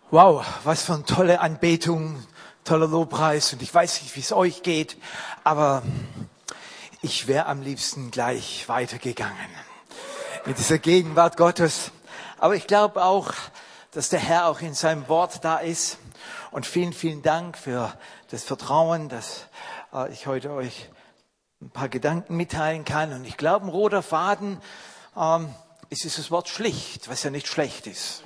Wow, was für eine tolle Anbetung, toller Lobpreis. Und ich weiß nicht, wie es euch geht, aber ich wäre am liebsten gleich weitergegangen mit dieser Gegenwart Gottes. Aber ich glaube auch, dass der Herr auch in seinem Wort da ist. Und vielen, vielen Dank für das Vertrauen, dass ich heute euch ein paar Gedanken mitteilen kann. Und ich glaube, ein roter Faden ist dieses Wort schlicht, was ja nicht schlecht ist.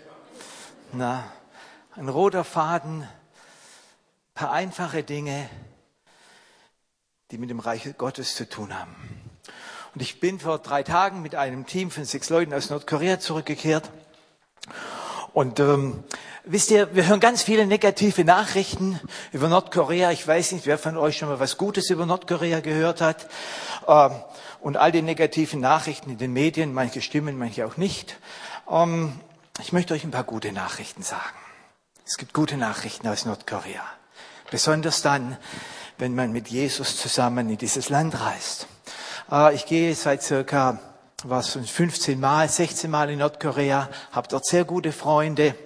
Ein roter Faden, ein paar einfache Dinge, die mit dem Reich Gottes zu tun haben. Und ich bin vor 3 Tagen mit einem Team von 6 Leuten aus Nordkorea zurückgekehrt. Und wisst ihr, wir hören ganz viele negative Nachrichten über Nordkorea. Ich weiß nicht, wer von euch schon mal was Gutes über Nordkorea gehört hat. Und all die negativen Nachrichten in den Medien, manche stimmen, manche auch nicht. Ich möchte euch ein paar gute Nachrichten sagen. Es gibt gute Nachrichten aus Nordkorea. Besonders dann, wenn man mit Jesus zusammen in dieses Land reist. Ich gehe seit circa 15 Mal, 16 Mal in Nordkorea, habe dort sehr gute Freunde,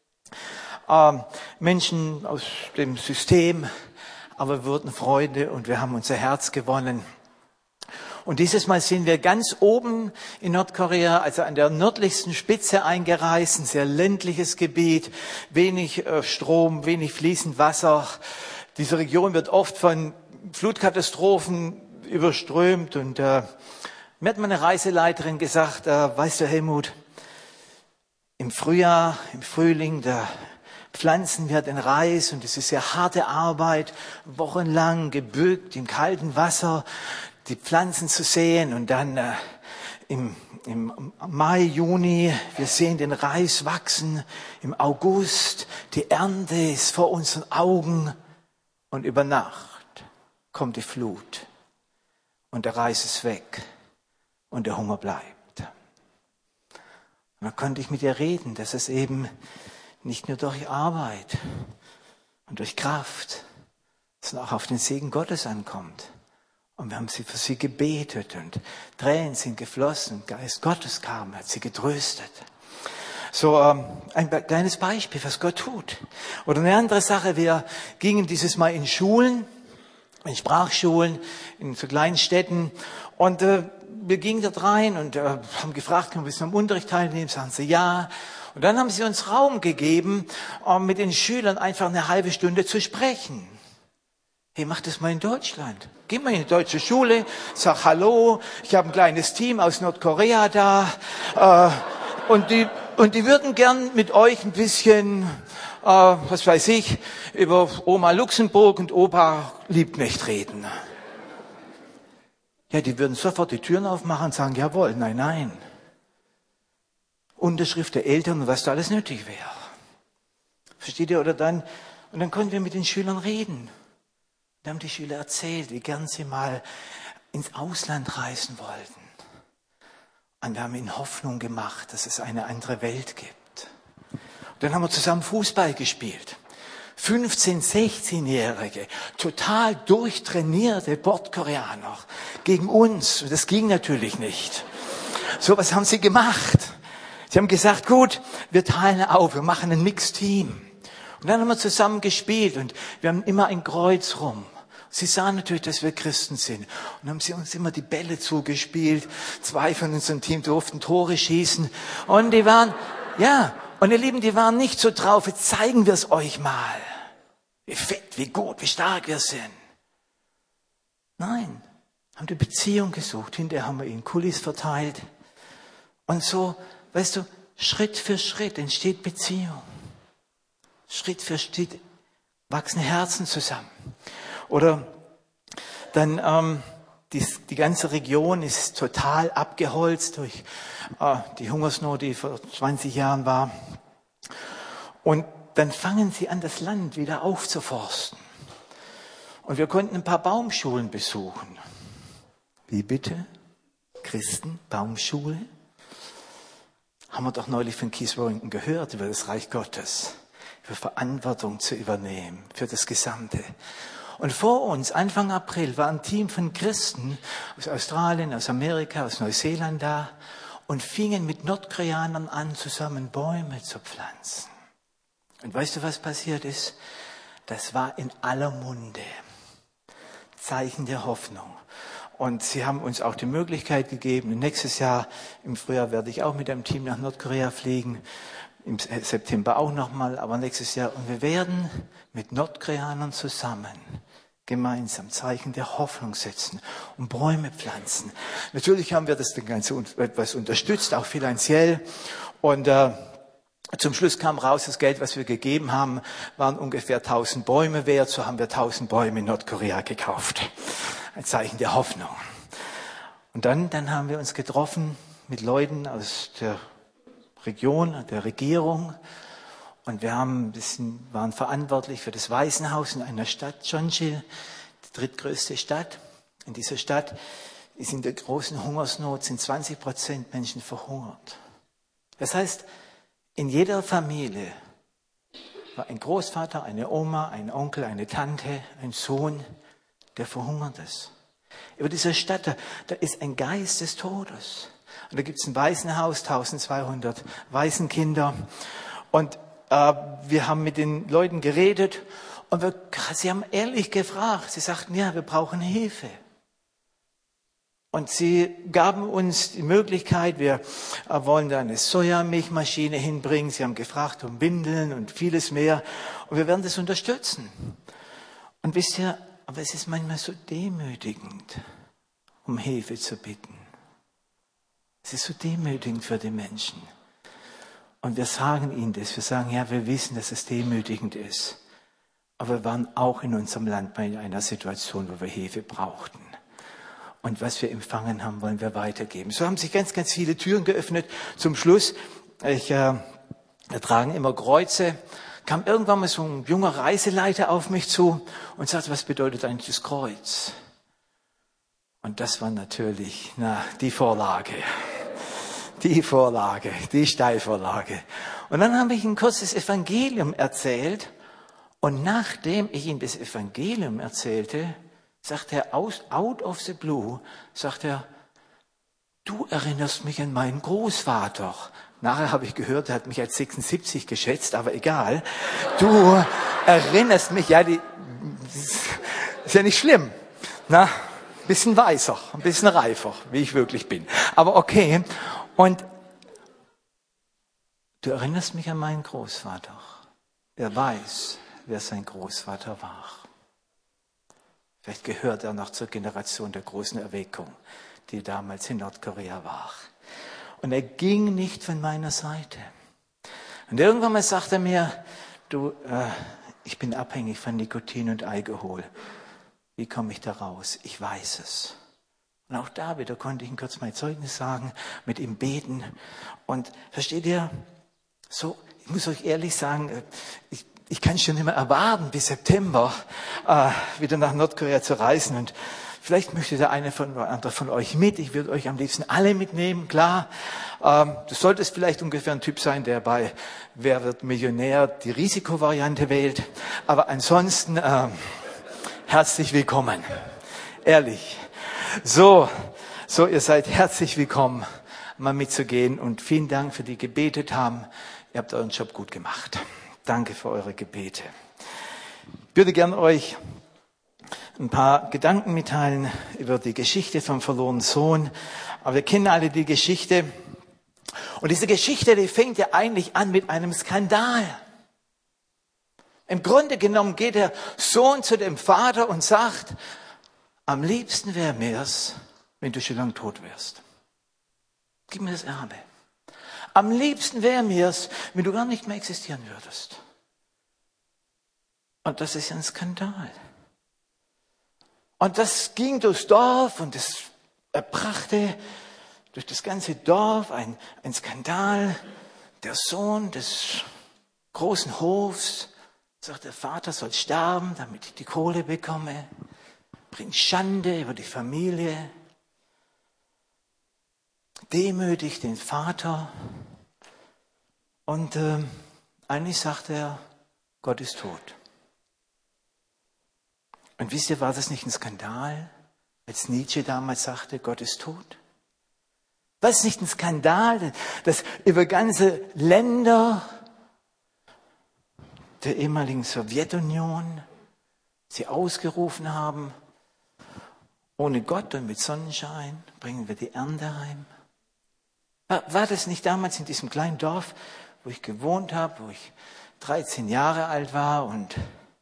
Menschen aus dem System, aber wir wurden Freunde und wir haben unser Herz gewonnen. Und dieses Mal sind wir ganz oben in Nordkorea, also an der nördlichsten Spitze eingereist, ein sehr ländliches Gebiet, wenig Strom, wenig fließend Wasser. Diese Region wird oft von Flutkatastrophen überströmt. Und mir hat meine Reiseleiterin gesagt, weißt du, Helmut, im Frühjahr, im Frühling, da pflanzen wir den Reis und es ist sehr harte Arbeit, wochenlang gebückt im kalten Wasser, die Pflanzen zu sehen und dann im Mai, Juni, wir sehen den Reis wachsen, im August, die Ernte ist vor unseren Augen und über Nacht kommt die Flut und der Reis ist weg und der Hunger bleibt. Und dann konnte ich mit ihr reden, dass es eben nicht nur durch Arbeit und durch Kraft, sondern auch auf den Segen Gottes ankommt. Und wir haben für sie gebetet und Tränen sind geflossen. Geist Gottes kam, hat sie getröstet. So ein kleines Beispiel, was Gott tut. Oder eine andere Sache, wir gingen dieses Mal in Schulen, in Sprachschulen, in so kleinen Städten. Und wir gingen dort rein und haben gefragt, können wir am Unterricht teilnehmen? Sagen sie ja. Und dann haben sie uns Raum gegeben, mit den Schülern einfach eine halbe Stunde zu sprechen. Hey, mach das mal in Deutschland. Geh mal in eine deutsche Schule, sag Hallo, ich habe ein kleines Team aus Nordkorea da und die würden gern mit euch ein bisschen, was weiß ich, über Oma Luxemburg und Opa Liebknecht reden. Ja, die würden sofort die Türen aufmachen und sagen, jawohl, nein, nein. Unterschrift der Eltern und was da alles nötig wäre. Versteht ihr? Und dann konnten wir mit den Schülern reden. Da haben die Schüler erzählt, wie gern sie mal ins Ausland reisen wollten. Und wir haben ihnen Hoffnung gemacht, dass es eine andere Welt gibt. Und dann haben wir zusammen Fußball gespielt. 15-, 16-Jährige, total durchtrainierte Nordkoreaner gegen uns. Und das ging natürlich nicht. So was haben sie gemacht. Sie haben gesagt, gut, wir teilen auf, wir machen ein Mixteam. Und dann haben wir zusammen gespielt und wir haben immer ein Kreuz rum. Sie sahen natürlich, dass wir Christen sind. Und haben sie uns immer die Bälle zugespielt. 2 von unserem Team durften Tore schießen. Und die waren, und ihr Lieben, die waren nicht so drauf, jetzt zeigen wir es euch mal. Wie fit, wie gut, wie stark wir sind. Nein, haben die Beziehung gesucht. Hinterher haben wir ihnen Kulis verteilt. Und so, weißt du, Schritt für Schritt entsteht Beziehung. Schritt für Schritt wachsen Herzen zusammen. Oder dann die ganze Region ist total abgeholzt durch die Hungersnot, die vor 20 Jahren war. Und dann fangen sie an, das Land wieder aufzuforsten. Und wir konnten ein paar Baumschulen besuchen. Wie bitte? Christen, Baumschule? Haben wir doch neulich von Keith Warrington gehört über das Reich Gottes. Für Verantwortung zu übernehmen, für das Gesamte. Und vor uns, Anfang April, war ein Team von Christen aus Australien, aus Amerika, aus Neuseeland da und fingen mit Nordkoreanern an, zusammen Bäume zu pflanzen. Und weißt du, was passiert ist? Das war in aller Munde. Zeichen der Hoffnung. Und sie haben uns auch die Möglichkeit gegeben, nächstes Jahr im Frühjahr werde ich auch mit einem Team nach Nordkorea fliegen, im September auch nochmal, aber nächstes Jahr. Und wir werden mit Nordkoreanern zusammen gemeinsam Zeichen der Hoffnung setzen und Bäume pflanzen. Natürlich haben wir das Ganze etwas unterstützt, auch finanziell. Und zum Schluss kam raus, das Geld, was wir gegeben haben, waren ungefähr 1000 Bäume wert. So haben wir 1000 Bäume in Nordkorea gekauft. Ein Zeichen der Hoffnung. Und dann haben wir uns getroffen mit Leuten aus der Region, der Regierung. Und wir waren verantwortlich für das Waisenhaus in einer Stadt, Jeonsil, die drittgrößte Stadt. In dieser Stadt ist in der großen Hungersnot, sind 20% Menschen verhungert. Das heißt, in jeder Familie war ein Großvater, eine Oma, ein Onkel, eine Tante, ein Sohn, der verhungert ist. Über dieser Stadt, da ist ein Geist des Todes. Und da gibt es ein Waisenhaus, 1200 Waisenkinder. Und wir haben mit den Leuten geredet und sie haben ehrlich gefragt. Sie sagten, ja, wir brauchen Hilfe. Und sie gaben uns die Möglichkeit, wir wollen da eine Sojamilchmaschine hinbringen. Sie haben gefragt um Windeln und vieles mehr. Und wir werden das unterstützen. Und wisst ihr, aber es ist manchmal so demütigend, um Hilfe zu bitten. Es ist so demütigend für die Menschen. Und wir sagen ihnen das. Wir sagen, ja, wir wissen, dass es demütigend ist. Aber wir waren auch in unserem Land mal in einer Situation, wo wir Hilfe brauchten. Und was wir empfangen haben, wollen wir weitergeben. So haben sich ganz, ganz viele Türen geöffnet. Zum Schluss, wir tragen immer Kreuze, kam irgendwann mal so ein junger Reiseleiter auf mich zu und sagte, was bedeutet eigentlich das Kreuz? Und das war natürlich, die Vorlage, die Steilvorlage. Und dann habe ich ihm kurz das Evangelium erzählt. Und nachdem ich ihm das Evangelium erzählte, sagt er out of the blue, sagt er, du erinnerst mich an meinen Großvater. Nachher habe ich gehört, er hat mich als 76 geschätzt, aber egal. Du erinnerst mich, ist ja nicht schlimm. Ein bisschen weiser, ein bisschen reifer, wie ich wirklich bin. Aber okay. Und du erinnerst mich an meinen Großvater. Er weiß, wer sein Großvater war. Vielleicht gehört er noch zur Generation der großen Erweckung, die damals in Nordkorea war. Und er ging nicht von meiner Seite. Und irgendwann mal sagte er mir, ich bin abhängig von Nikotin und Alkohol. Wie komme ich da raus? Ich weiß es. Und auch da wieder konnte ich ihm kurz mein Zeugnis sagen, mit ihm beten. Und versteht ihr, so, ich muss euch ehrlich sagen, ich kann schon nicht mehr erwarten, bis September wieder nach Nordkorea zu reisen. Und vielleicht möchte der eine oder andere von euch mit. Ich würde euch am liebsten alle mitnehmen, klar. Du solltest vielleicht ungefähr ein Typ sein, der bei Wer wird Millionär die Risikovariante wählt. Aber ansonsten herzlich willkommen. Ehrlich. So, ihr seid herzlich willkommen, mal mitzugehen. Und vielen Dank für die gebetet haben. Ihr habt euren Job gut gemacht. Danke für eure Gebete. Ich würde gern euch ein paar Gedanken mitteilen über die Geschichte vom verlorenen Sohn. Aber wir kennen alle die Geschichte. Und diese Geschichte, die fängt ja eigentlich an mit einem Skandal. Im Grunde genommen geht der Sohn zu dem Vater und sagt, am liebsten wäre mir's, wenn du schon lang tot wärst. Gib mir das Erbe. Am liebsten wäre mir's, wenn du gar nicht mehr existieren würdest. Und das ist ja ein Skandal. Und das ging durchs Dorf und es erbrachte durch das ganze Dorf ein Skandal. Der Sohn des großen Hofs sagt, der Vater soll sterben, damit ich die Kohle bekomme. Bringt Schande über die Familie. Demütigt den Vater. Und eigentlich sagt er, Gott ist tot. Und wisst ihr, war das nicht ein Skandal, als Nietzsche damals sagte, Gott ist tot? War es nicht ein Skandal, dass über ganze Länder der ehemaligen Sowjetunion sie ausgerufen haben, ohne Gott und mit Sonnenschein bringen wir die Ernte heim. War das nicht damals in diesem kleinen Dorf, wo ich gewohnt habe, wo ich 13 Jahre alt war und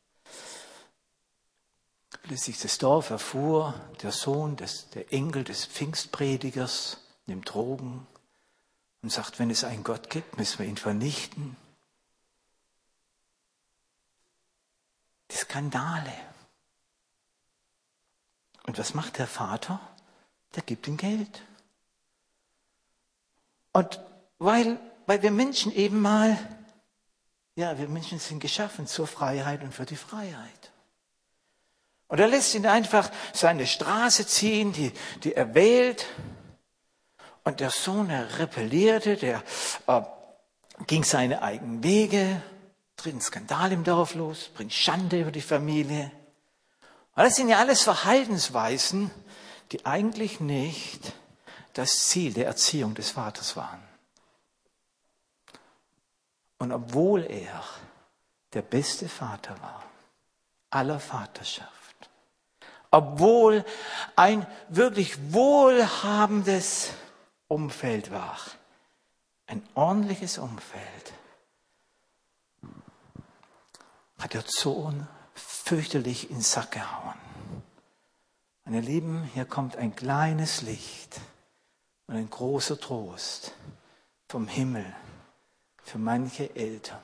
plötzlich das Dorf erfuhr, der Sohn, der Enkel des Pfingstpredigers nimmt Drogen und sagt, wenn es einen Gott gibt, müssen wir ihn vernichten. Die Skandale. Und was macht der Vater? Der gibt ihm Geld. Und weil wir Menschen eben mal, ja, wir Menschen sind geschaffen zur Freiheit und für die Freiheit. Und er lässt ihn einfach seine Straße ziehen, die er wählt. Und der Sohn, er rebellierte, der ging seine eigenen Wege, tritt einen Skandal im Dorf los, bringt Schande über die Familie. Und das sind ja alles Verhaltensweisen, die eigentlich nicht das Ziel der Erziehung des Vaters waren. Und obwohl er der beste Vater war, aller Vaterschaft, obwohl ein wirklich wohlhabendes Umfeld war, ein ordentliches Umfeld, hat der Sohn fürchterlich in den Sack gehauen. Meine Lieben, hier kommt ein kleines Licht und ein großer Trost vom Himmel für manche Eltern.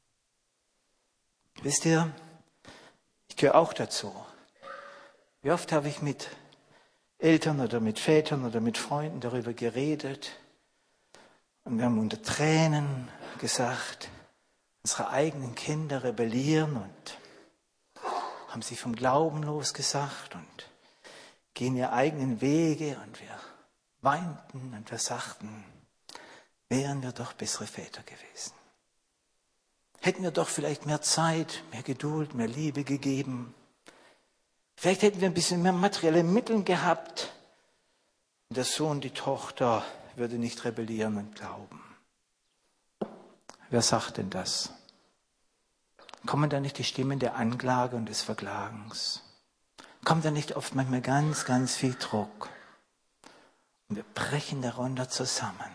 Wisst ihr, ich gehöre auch dazu. Wie oft habe ich mit Eltern oder mit Vätern oder mit Freunden darüber geredet und wir haben unter Tränen gesagt, unsere eigenen Kinder rebellieren und haben sich vom Glauben losgesagt und gehen ihre eigenen Wege und wir weinten und wir sagten, wären wir doch bessere Väter gewesen. Hätten wir doch vielleicht mehr Zeit, mehr Geduld, mehr Liebe gegeben. Vielleicht hätten wir ein bisschen mehr materielle Mittel gehabt. Und der Sohn, die Tochter würde nicht rebellieren und glauben. Wer sagt denn das? Kommen da nicht die Stimmen der Anklage und des Verklagens? Kommt da nicht oft manchmal ganz, ganz viel Druck? Und wir brechen darunter zusammen.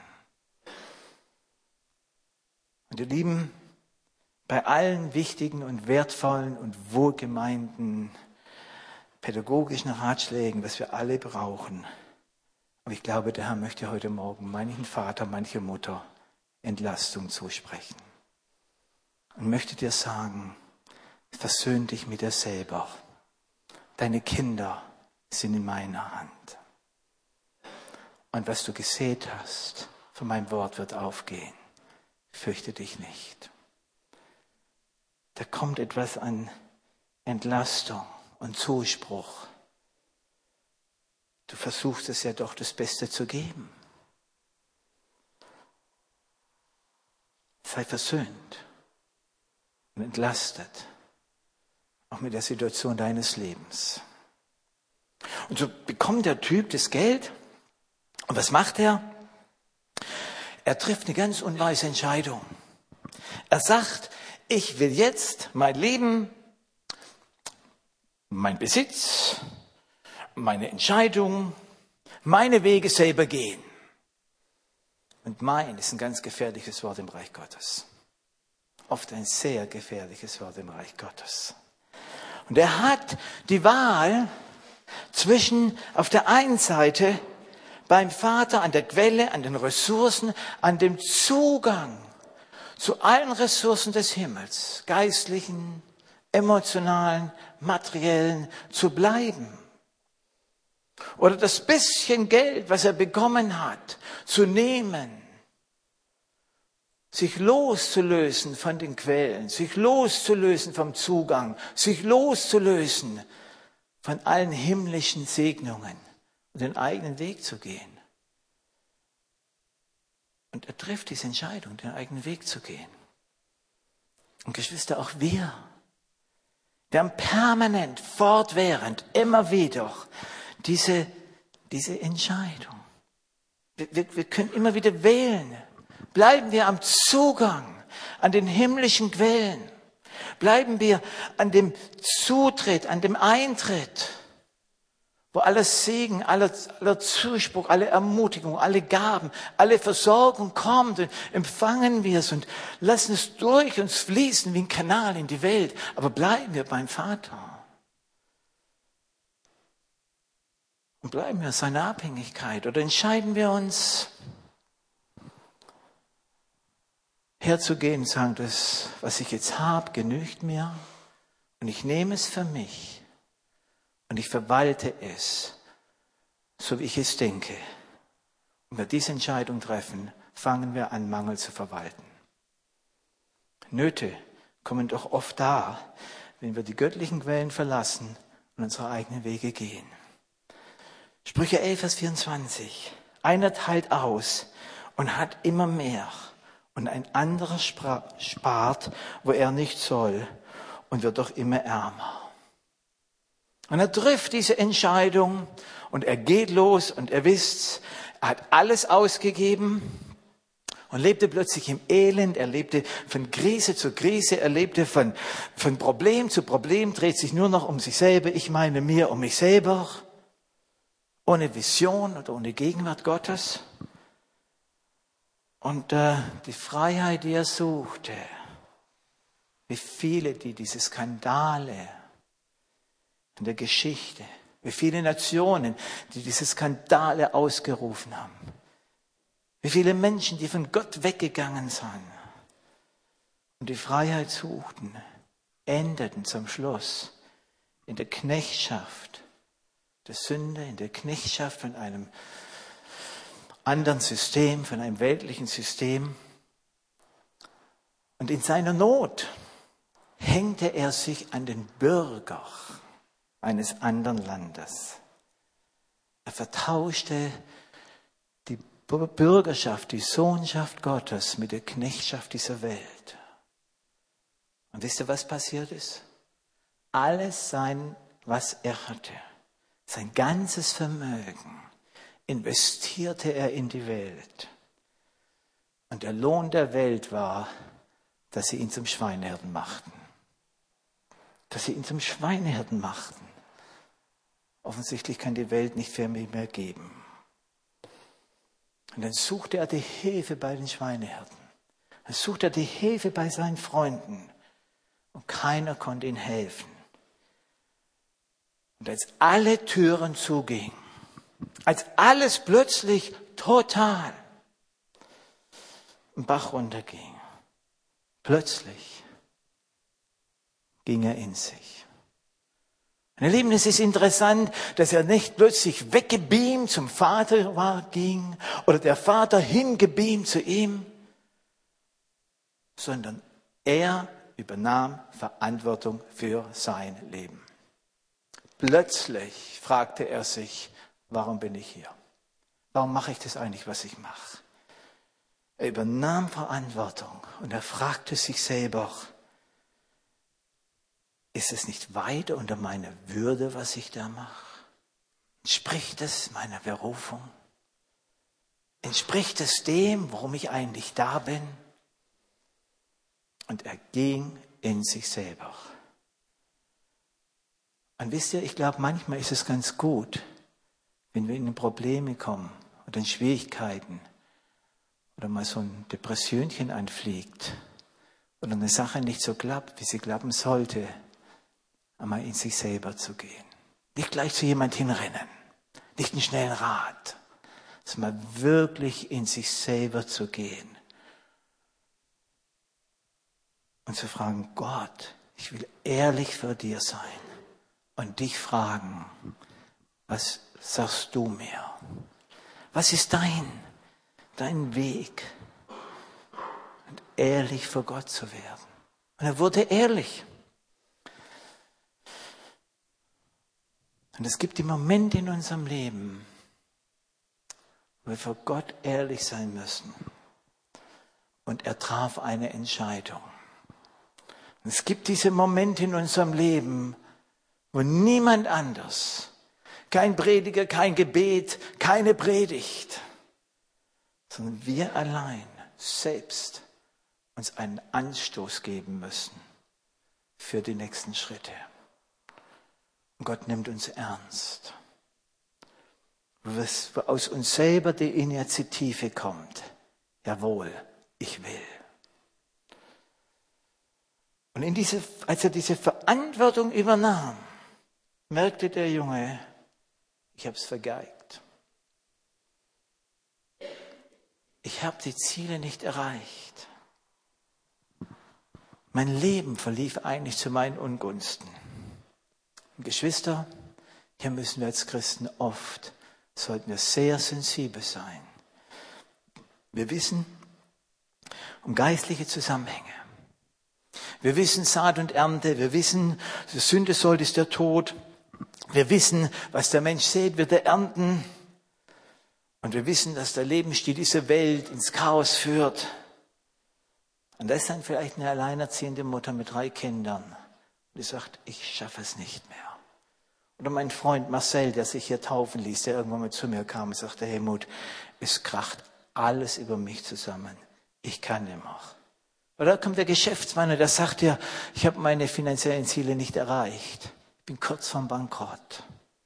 Und ihr Lieben, bei allen wichtigen und wertvollen und wohlgemeinten pädagogischen Ratschlägen, was wir alle brauchen. Aber ich glaube, der Herr möchte heute Morgen manchen Vater, manche Mutter Entlastung zusprechen. Und möchte dir sagen, versöhn dich mit dir selber. Deine Kinder sind in meiner Hand. Und was du gesät hast, von meinem Wort wird aufgehen. Fürchte dich nicht. Da kommt etwas an Entlastung und Zuspruch. Du versuchst es ja doch, das Beste zu geben. Sei versöhnt und entlastet, auch mit der Situation deines Lebens. Und so bekommt der Typ das Geld. Und was macht er? Er trifft eine ganz unweise Entscheidung. Er sagt, ich will jetzt mein Leben, mein Besitz, meine Entscheidung, meine Wege selber gehen. Und mein ist ein ganz gefährliches Wort im Reich Gottes. Oft ein sehr gefährliches Wort im Reich Gottes. Und er hat die Wahl zwischen auf der einen Seite beim Vater an der Quelle, an den Ressourcen, an dem Zugang zu allen Ressourcen des Himmels, geistlichen, emotionalen, materiellen, zu bleiben. Oder das bisschen Geld, was er bekommen hat, zu nehmen, sich loszulösen von den Quellen, sich loszulösen vom Zugang, sich loszulösen von allen himmlischen Segnungen und den eigenen Weg zu gehen. Und er trifft diese Entscheidung, den eigenen Weg zu gehen. Und Geschwister, auch wir haben permanent, fortwährend, immer wieder diese Entscheidung. Wir können immer wieder wählen. Bleiben wir am Zugang, an den himmlischen Quellen. Bleiben wir an dem Zutritt, an dem Eintritt, wo aller Segen, aller Zuspruch, alle Ermutigung, alle Gaben, alle Versorgung kommt und empfangen wir es und lassen es durch uns fließen wie ein Kanal in die Welt. Aber bleiben wir beim Vater. Und bleiben wir in seiner Abhängigkeit oder entscheiden wir uns, herzugehen und sagen, das, was ich jetzt habe, genügt mir und ich nehme es für mich. Und ich verwalte es, so wie ich es denke. Und wenn wir diese Entscheidung treffen, fangen wir an, Mangel zu verwalten. Nöte kommen doch oft da, wenn wir die göttlichen Quellen verlassen und unsere eigenen Wege gehen. Sprüche 11, Vers 24. Einer teilt aus und hat immer mehr. Und ein anderer spart, wo er nicht soll und wird doch immer ärmer. Und er trifft diese Entscheidung und er geht los und er wisst, er hat alles ausgegeben und lebte plötzlich im Elend. Er lebte von Krise zu Krise, er lebte von Problem zu Problem, dreht sich nur noch um sich selber. Ich meine mir um mich selber, ohne Vision oder ohne Gegenwart Gottes. Und die Freiheit, die er suchte, wie viele, die diese Skandale in der Geschichte, wie viele Nationen, die diese Skandale ausgerufen haben. Wie viele Menschen, die von Gott weggegangen sind und die Freiheit suchten, endeten zum Schluss in der Knechtschaft der Sünde, in der Knechtschaft von einem anderen System, von einem weltlichen System. Und in seiner Not hängte er sich an den Bürger eines anderen Landes. Er vertauschte die Bürgerschaft, die Sohnschaft Gottes mit der Knechtschaft dieser Welt. Und wisst ihr, was passiert ist? Alles sein, was er hatte, sein ganzes Vermögen, investierte er in die Welt. Und der Lohn der Welt war, dass sie ihn zum Schweinehirten machten. Dass sie ihn zum Schweinehirten machten. Offensichtlich kann die Welt nicht für mich mehr geben. Und dann suchte er die Hilfe bei den Schweinehirten. Dann suchte er die Hilfe bei seinen Freunden. Und keiner konnte ihm helfen. Und als alle Türen zugingen, als alles plötzlich total im Bach runterging, plötzlich ging er in sich. Meine Lieben, es ist interessant, dass er nicht plötzlich weggebeamt zum Vater ging oder der Vater hingebeamt zu ihm, sondern er übernahm Verantwortung für sein Leben. Plötzlich fragte er sich, warum bin ich hier? Warum mache ich das eigentlich, was ich mache? Er übernahm Verantwortung und er fragte sich selber, ist es nicht weit unter meiner Würde, was ich da mache? Entspricht es meiner Berufung? Entspricht es dem, warum ich eigentlich da bin? Und er ging in sich selber. Und wisst ihr, ich glaube, manchmal ist es ganz gut, wenn wir in Probleme kommen oder in Schwierigkeiten oder mal so ein Depressionchen anfliegt oder eine Sache nicht so klappt, wie sie klappen sollte, einmal in sich selber zu gehen. Nicht gleich zu jemand hinrennen, nicht einen schnellen Rat, sondern mal wirklich in sich selber zu gehen und zu fragen, Gott, ich will ehrlich vor dir sein und dich fragen, was sagst du mir? Was ist dein Weg? Und ehrlich vor Gott zu werden. Und er wurde ehrlich. Und es gibt die Momente in unserem Leben, wo wir vor Gott ehrlich sein müssen. Und er traf eine Entscheidung. Und es gibt diese Momente in unserem Leben, wo niemand anders, kein Prediger, kein Gebet, keine Predigt, sondern wir allein selbst uns einen Anstoß geben müssen für die nächsten Schritte. Und Gott nimmt uns ernst. Wo aus uns selber die Initiative kommt. Jawohl, ich will. Und als er diese Verantwortung übernahm, merkte der Junge, ich habe es vergeigt. Ich habe die Ziele nicht erreicht. Mein Leben verlief eigentlich zu meinen Ungunsten. Und Geschwister, hier müssen wir als Christen sollten wir sehr sensibel sein. Wir wissen um geistliche Zusammenhänge. Wir wissen Saat und Ernte. Wir wissen, die Sünde soll ist der Tod. Wir wissen, was der Mensch sät, wird er ernten. Und wir wissen, dass der Lebensstil dieser Welt ins Chaos führt. Und da ist dann vielleicht eine alleinerziehende Mutter mit 3 Kindern. Und die sagt, ich schaffe es nicht mehr. Oder mein Freund Marcel, der sich hier taufen ließ, der irgendwann mal zu mir kam und sagte, Helmut, es kracht alles über mich zusammen. Ich kann nicht mehr. Oder da kommt der Geschäftsmann und der sagt ja, ich habe meine finanziellen Ziele nicht erreicht. Ich bin kurz vorm Bankrott.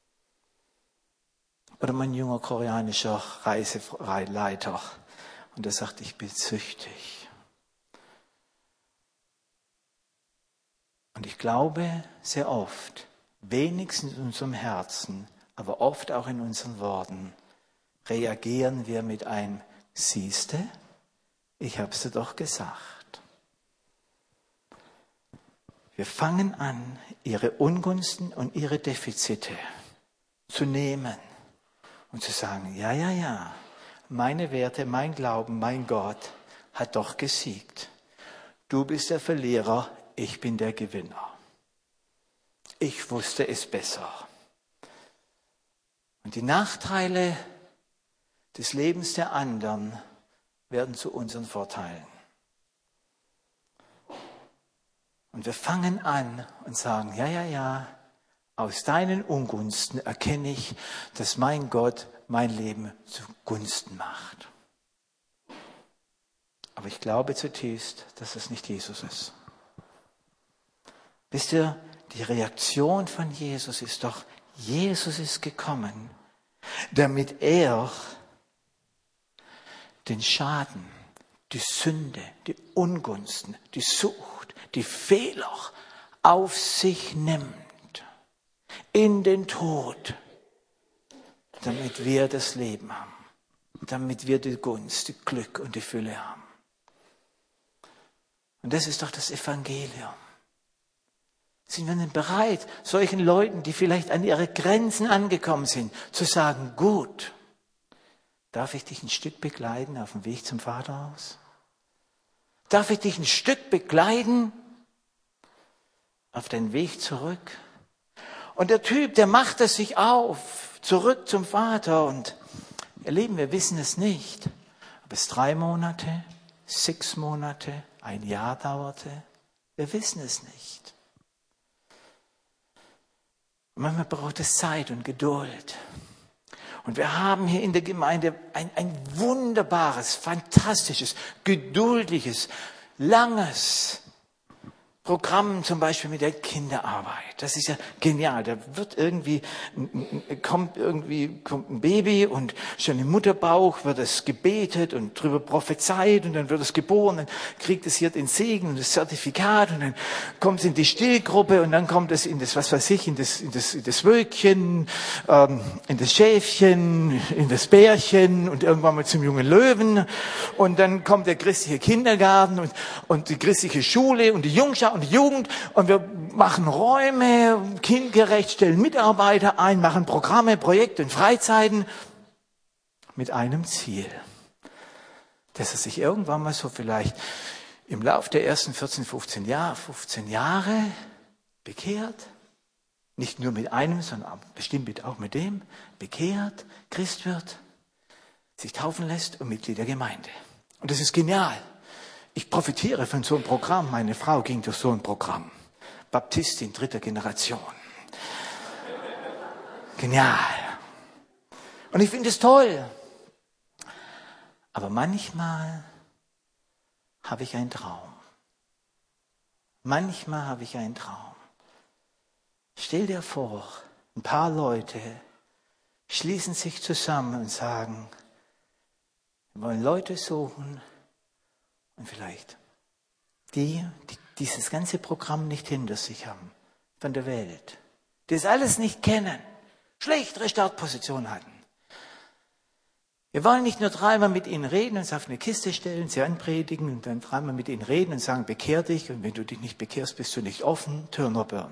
Oder mein junger koreanischer Reiseleiter und der sagt, ich bin süchtig. Und ich glaube sehr oft, wenigstens in unserem Herzen, aber oft auch in unseren Worten, reagieren wir mit einem Siehste, ich habe es dir doch gesagt. Wir fangen an, ihre Ungunsten und ihre Defizite zu nehmen und zu sagen, ja, meine Werte, mein Glauben, mein Gott hat doch gesiegt. Du bist der Verlierer, ich bin der Gewinner. Ich wusste es besser. Und die Nachteile des Lebens der anderen werden zu unseren Vorteilen. Und wir fangen an und sagen, ja, aus deinen Ungunsten erkenne ich, dass mein Gott mein Leben zugunsten macht. Aber ich glaube zutiefst, dass es nicht Jesus ist. Wisst ihr, die Reaktion von Jesus ist doch, Jesus ist gekommen, damit er den Schaden, die Sünde, die Ungunsten, die Sucht, die Fehler auf sich nimmt, in den Tod, damit wir das Leben haben, damit wir die Gunst, die Glück und die Fülle haben. Und das ist doch das Evangelium. Sind wir denn bereit, solchen Leuten, die vielleicht an ihre Grenzen angekommen sind, zu sagen, gut, darf ich dich ein Stück begleiten auf dem Weg zum Vaterhaus? Darf ich dich ein Stück begleiten auf den Weg zurück? Und der Typ, der macht es sich auf, zurück zum Vater. Und ihr Lieben, wir wissen es nicht, ob es 3 Monate, 6 Monate, 1 Jahr dauerte. Wir wissen es nicht. Und manchmal braucht es Zeit und Geduld. Und wir haben hier in der Gemeinde ein wunderbares, fantastisches, geduldiges, langes Programm, zum Beispiel mit der Kinderarbeit. Das ist ja genial. Da kommt ein Baby und schon im Mutterbauch wird es gebetet und drüber prophezeit und dann wird es geboren, dann kriegt es hier den Segen und das Zertifikat und dann kommt es in die Stillgruppe und dann kommt es in das, was weiß ich, in das Wölkchen, in das Schäfchen, in das Bärchen und irgendwann mal zum jungen Löwen und dann kommt der christliche Kindergarten und die christliche Schule und die Jungschar und die Jugend und wir machen Räume, kindgerecht, stellen Mitarbeiter ein, machen Programme, Projekte und Freizeiten mit einem Ziel, dass er sich irgendwann mal so vielleicht im Lauf der ersten 15 Jahre bekehrt, nicht nur mit einem, sondern bestimmt auch mit dem, bekehrt, Christ wird, sich taufen lässt und Mitglied der Gemeinde. Und das ist genial. Ich profitiere von so einem Programm. Meine Frau ging durch so ein Programm. Baptistin 3. Generation. Genial. Und ich finde es toll. Aber manchmal habe ich einen Traum. manchmal habe ich einen Traum. Stell dir vor, ein paar Leute schließen sich zusammen und sagen, wir wollen Leute suchen und vielleicht die dieses ganze Programm nicht hinter sich haben, von der Welt, die das alles nicht kennen, schlechtere Startposition hatten. Wir wollen nicht nur dreimal mit ihnen reden, uns auf eine Kiste stellen, sie anpredigen und dann dreimal mit ihnen reden und sagen, bekehr dich und wenn du dich nicht bekehrst, bist du nicht offen, turn or burn.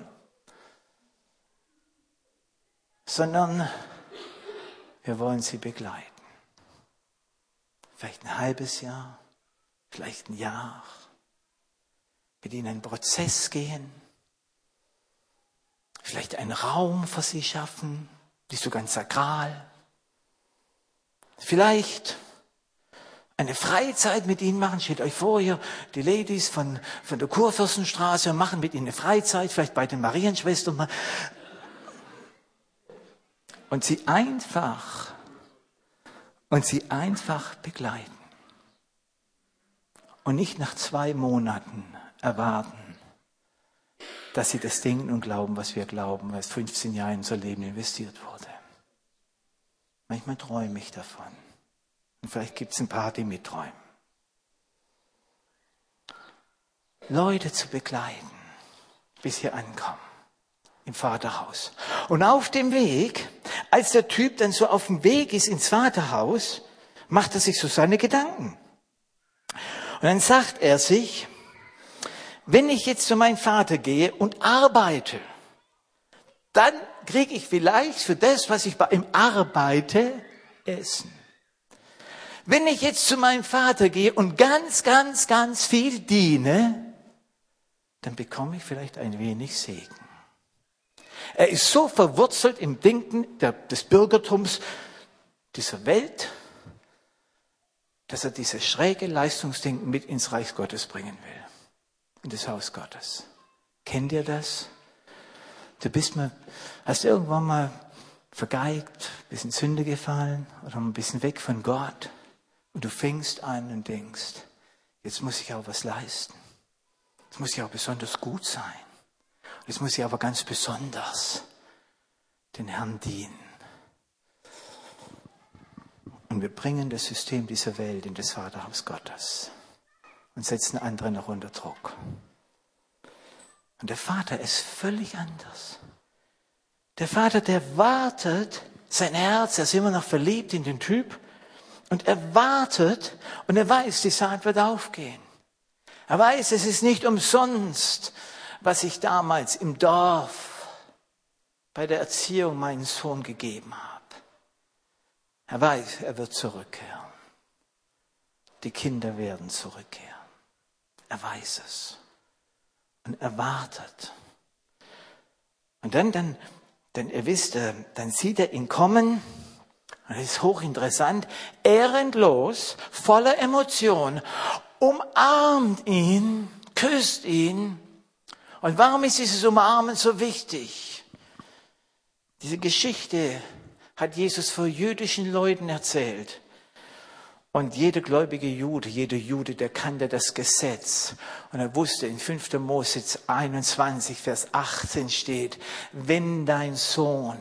Sondern wir wollen sie begleiten. Vielleicht ein halbes Jahr, vielleicht ein Jahr. Mit ihnen einen Prozess gehen. Vielleicht einen Raum für sie schaffen, nicht so ganz sakral. Vielleicht eine Freizeit mit ihnen machen. Stellt euch vor, hier die Ladies von der Kurfürstenstraße machen mit ihnen eine Freizeit, vielleicht bei den Marienschwestern. Und sie einfach begleiten. Und nicht nach 2 Monaten erwarten, dass sie das denken und glauben, was wir glauben, weil es 15 Jahre in unser Leben investiert wurde. Manchmal träume ich davon. Und vielleicht gibt es ein paar, die mitträumen. Leute zu begleiten, bis sie ankommen im Vaterhaus. Und auf dem Weg, als der Typ dann so auf dem Weg ist ins Vaterhaus, macht er sich so seine Gedanken. Und dann sagt er sich, wenn ich jetzt zu meinem Vater gehe und arbeite, dann kriege ich vielleicht für das, was ich bei ihm arbeite, Essen. Wenn ich jetzt zu meinem Vater gehe und ganz viel diene, dann bekomme ich vielleicht ein wenig Segen. Er ist so verwurzelt im Denken des Bürgertums dieser Welt, dass er dieses schräge Leistungsdenken mit ins Reich Gottes bringen will. In das Haus Gottes. Kennt ihr das? Hast du irgendwann mal vergeigt, ein bisschen Sünde gefallen oder ein bisschen weg von Gott und du fängst an und denkst, jetzt muss ich auch was leisten. Jetzt muss ich auch besonders gut sein. Jetzt muss ich aber ganz besonders den Herrn dienen. Und wir bringen das System dieser Welt in das Vaterhaus Gottes und setzen andere noch unter Druck. Und der Vater ist völlig anders. Der Vater, der wartet, sein Herz, er ist immer noch verliebt in den Typ und er wartet und er weiß, die Saat wird aufgehen. Er weiß, es ist nicht umsonst, was ich damals im Dorf bei der Erziehung meinen Sohn gegeben habe. Er weiß, er wird zurückkehren. Die Kinder werden zurückkehren. Er weiß es. Und er wartet. Und dann ihr wisst, dann sieht er ihn kommen. Und das ist hochinteressant. Ehrenlos, voller Emotion, umarmt ihn, küsst ihn. Und warum ist dieses Umarmen so wichtig? Diese Geschichte hat Jesus vor jüdischen Leuten erzählt. Und jeder gläubige Jude, jeder Jude, der kannte das Gesetz. Und er wusste, in 5. Mose 21, Vers 18 steht, wenn dein Sohn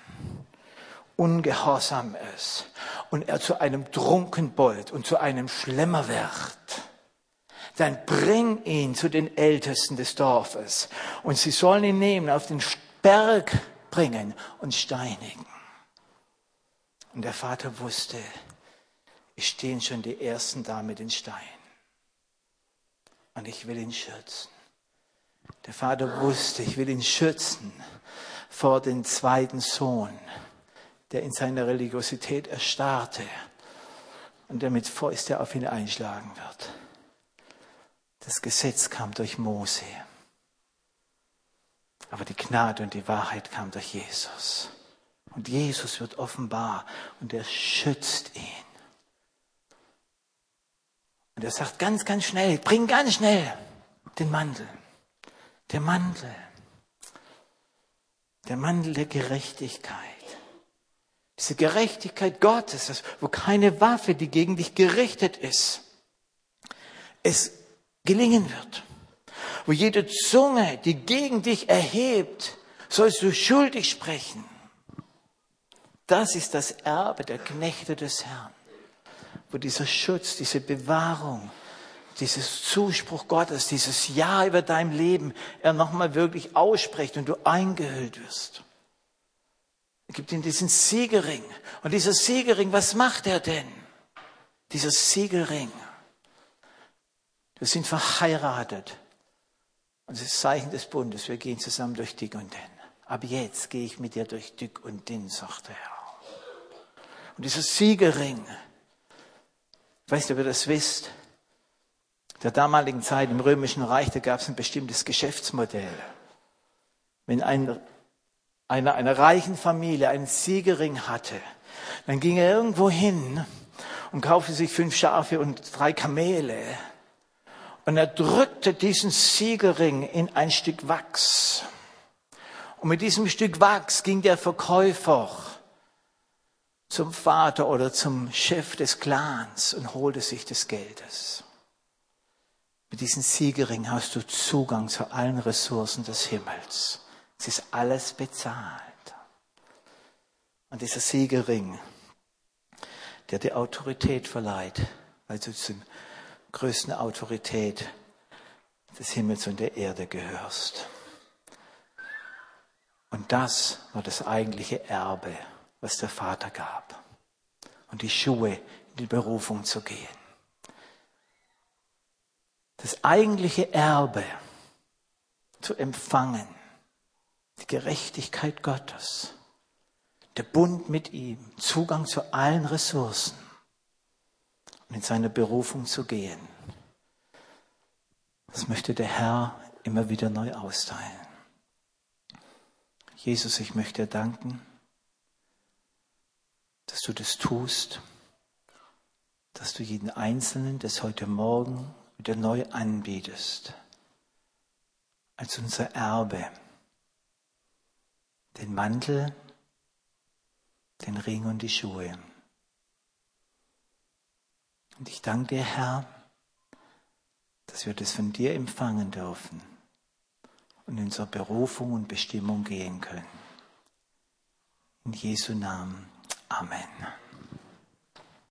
ungehorsam ist und er zu einem Trunkenbold und zu einem Schlemmer wird, dann bring ihn zu den Ältesten des Dorfes. Und sie sollen ihn nehmen, auf den Berg bringen und steinigen. Und der Vater wusste, es stehen schon die Ersten da mit den Steinen. Und ich will ihn schützen. Der Vater wusste, ich will ihn schützen vor dem zweiten Sohn, der in seiner Religiosität erstarrte und der mit Fäusten auf ihn einschlagen wird. Das Gesetz kam durch Mose. Aber die Gnade und die Wahrheit kam durch Jesus. Und Jesus wird offenbar und er schützt ihn. Und er sagt ganz schnell, bring ganz schnell den Mantel. Der Mantel der Gerechtigkeit. Diese Gerechtigkeit Gottes, wo keine Waffe, die gegen dich gerichtet ist, es gelingen wird. wo jede Zunge, die gegen dich erhebt, sollst du schuldig sprechen. Das ist das Erbe der Knechte des Herrn, wo dieser Schutz, diese Bewahrung, dieses Zuspruch Gottes, dieses Ja über dein Leben, er nochmal wirklich ausspricht und du eingehüllt wirst. Er gibt ihm diesen Siegelring. Und dieser Siegelring, was macht er denn? Dieser Siegelring. Wir sind verheiratet. Und das ist das Zeichen des Bundes. Wir gehen zusammen durch dick und dünn. Ab jetzt gehe ich mit dir durch dick und dünn, sagt der Herr. Und dieser Siegelring, ich weiß nicht, ob ihr das wisst, in der damaligen Zeit im Römischen Reich, da gab es ein bestimmtes Geschäftsmodell. Wenn einer reichen Familie einen Siegelring hatte, dann ging er irgendwo hin und kaufte sich 5 Schafe und 3 Kamele. Und er drückte diesen Siegelring in ein Stück Wachs. Und mit diesem Stück Wachs ging der Verkäufer zum Vater oder zum Chef des Clans und holte sich des Geldes. Mit diesem Siegelring hast du Zugang zu allen Ressourcen des Himmels. Es ist alles bezahlt. Und dieser Siegelring, der dir Autorität verleiht, weil du zur größten Autorität des Himmels und der Erde gehörst. Und das war das eigentliche Erbe, was der Vater gab. Und die Schuhe in die Berufung zu gehen. Das eigentliche Erbe zu empfangen. Die Gerechtigkeit Gottes. Der Bund mit ihm. Zugang zu allen Ressourcen. Und in seine Berufung zu gehen. Das möchte der Herr immer wieder neu austeilen. Jesus, ich möchte dir danken, dass du das tust, dass du jeden Einzelnen das heute Morgen wieder neu anbietest, als unser Erbe, den Mantel, den Ring und die Schuhe. Und ich danke dir, Herr, dass wir das von dir empfangen dürfen und in unsere Berufung und Bestimmung gehen können. In Jesu Namen. Amen.